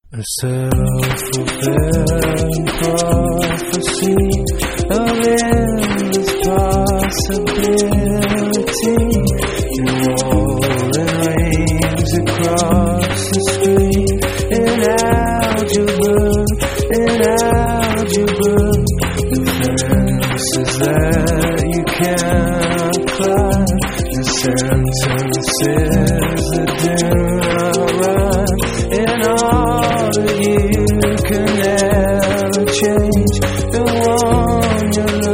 A self-fulfilling prophecy of endless possibility. You're rolling rings across the street in algebra, the fences that you can't climb, the sentences that do not rhyme, and all that you can never change, the one you love.